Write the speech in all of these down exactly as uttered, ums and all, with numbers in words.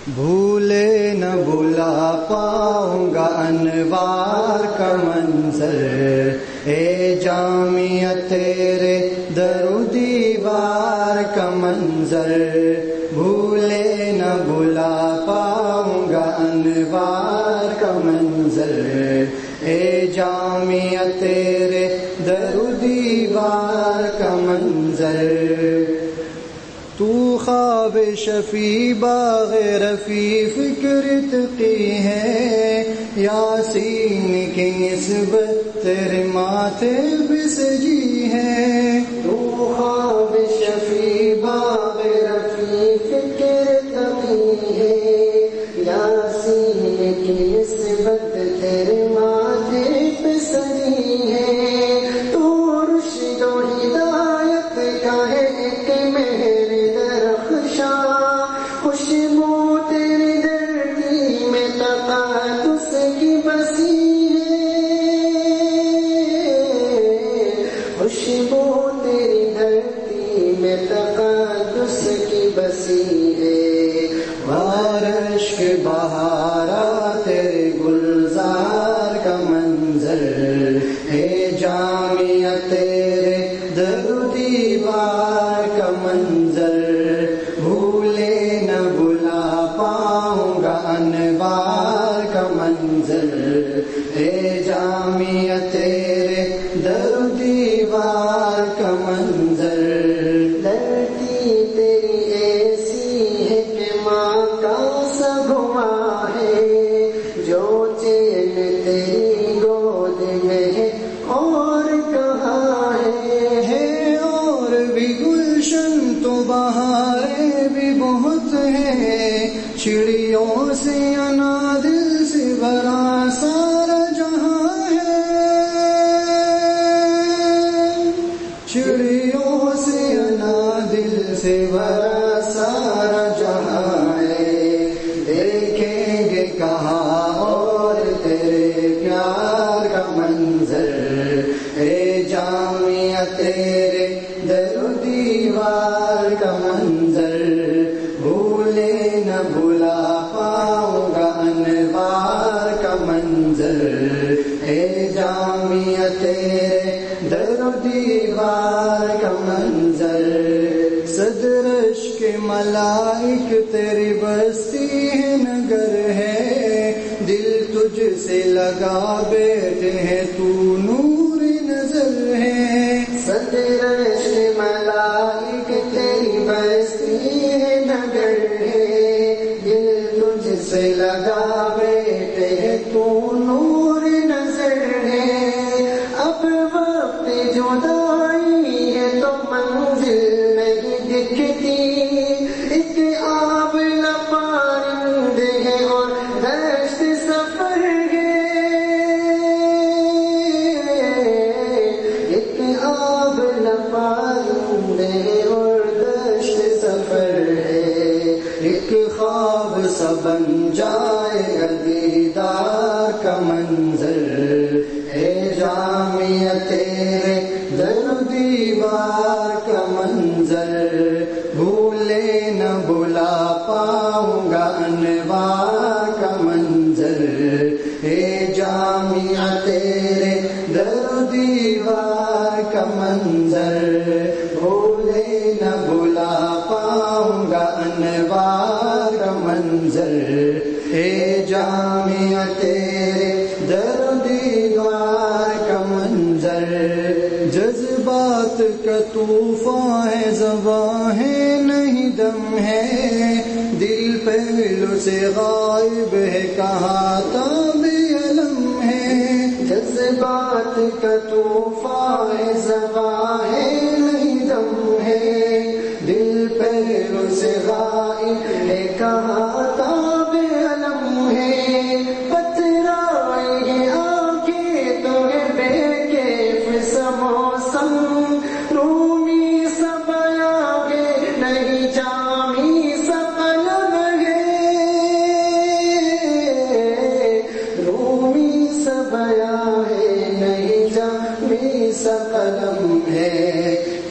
بھولے نہ بھلا پاؤں گا انوار کا منظر، اے جامعہ تیرے در و دیوار کا منظر، بھولے نہ بھلا پاؤں گا انوار کا منظر، اے جامعہ تیرے در و دیوار کا منظر۔ تو خواب شفیع باغ رفیع فکر تقی ہے، یاسین کی نسبت تیرے ماتھے پہ سجی ہے۔ تو خواب شفیع باغ رفیع فکر تقی ہے، یاسین کی نسبت تیرے ماتھے پہ سجی ہے۔ تو رشد و ہدایت کا ہے ایک مہر درخشاں، خوشبو تیری دھرتی میں تقدس کی بسی ہے، خوشبو تیری دھرتی میں تقدس کی بسی ہے۔ بارش کے بہارا تیرے گلزار کا منظر، اے جامعہ تیرے در و دیوار کا منظر، بھولے نہ بھلا پاؤں گا انوار کا منظر، اے جامعہ تیرے در و دیوار کا منظر۔ دھرتی تیری ایسی ہے کہ ماں کا سگوا ہے، جو چین تیری گود میں ہے اور کہاں ہے۔ ہے اور بھی گلشن تو بہاریں بھی بہت ہیں، چڑیوں سے انادل سے بھرا سارا جہاں ہے، چڑیوں سے انادل سے بھرا سارا جہاں ہے۔ دیکھیں گے کہاں اور تیرے پیار کا منظر، اے جامعہ تیرے در و دیوار کا منظر، بھولے نہ بھلا پاؤں گا انوار کا منظر، اے جامعہ تیرے در و دیوار کا منظر۔ صدرش کے ملائک تیری بستی ہے نگر ہے، دل تجھ سے لگا بیٹھے ہیں تو نور نظر ہے۔ صدرش ملائک تیری بستی ہے نگر ہے، دل تجھ سے لگا بیٹھے ہیں تو نور نظر ہے۔ اب وقت جدائی ہے تو منزل نہیں دکھتی، ایک آب لپارند ہے اور دشت سفر ہے، ایک آب لپارند ہے اور دشت سفر ہے۔ ایک خواب سا بن جائے گا دیدار کا منظر، اے جامعہ تیرے در و دیوار کا منظر، بھولے نہ بھلا پاؤں گا انوار کا منظر، اے جامعہ تیرے در و دیوار کا منظر، بھولے نہ بھلا پاؤں گا انوار کا منظر، اے جامعہ تیرے در و دیوار کا منظر۔ جذبات کا طوفان ہے، زباں ہے نہیں دم ہے، دل پہلو سے غائب ہے کہاں تاب علم ہے۔ جذبات کا طوفان ہے، زباں ہے نہیں دم ہے، دل پہلو سے غائب ہے کہاں تاب علم ہے۔ پترائے ہیں آنکھیں تو ہے بے کیف سا موسم، رومی سا بیاں ہے نہیں جامی سا قلم ہے، رومی سا بیاں ہے نہیں جامی سا قلم ہے۔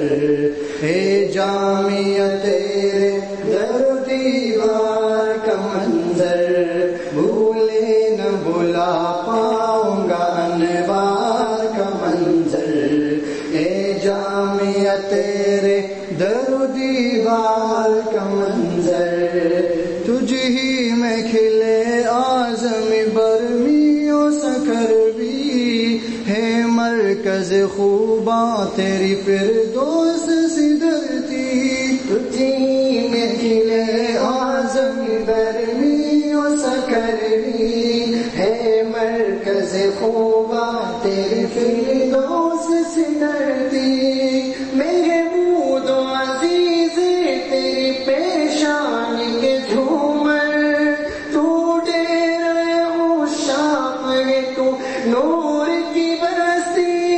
اے جامعہ تیرے در و دیوار کا منظر بھولے نہ بھلا پاؤں گا انوار کا منظر اے جامعہ تیرے در و دیوار کا منظر تجھ ہی میں کھلے اعظم برمی و سکر بھی ہے مرکز خوباں تیری فردوس سدرتی تجھ ہی میں کھلے اعظم برمی و سکر بھی ہے مرکز خوباں تیری فردوس سدرتی محمود و عزیز تیری پیشان کے جھومر تو ڈیرے عشاق ہے تو نور کی برستی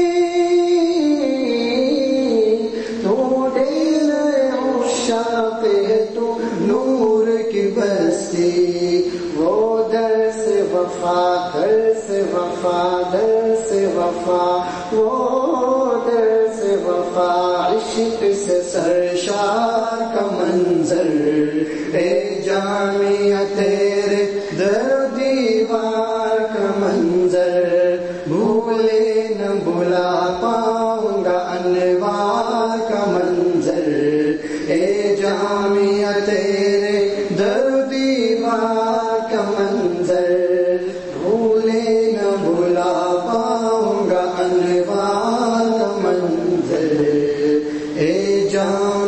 تو ڈیرے عشاق ہے تو نور کی بستی وہ در سے وفا در سے وفا در سے وفا وہ در سے وفا عشق سے سرشار کا منظر اے جامعہ تیرے در و دیوار کا منظر بھولے نہ بھلا پاؤں گا انوار کا منظر اے جامعہ تیرے در و دیوار کا منظر بھولے نہ بھلا پاؤں گا انوار کا منظر اے جامعہ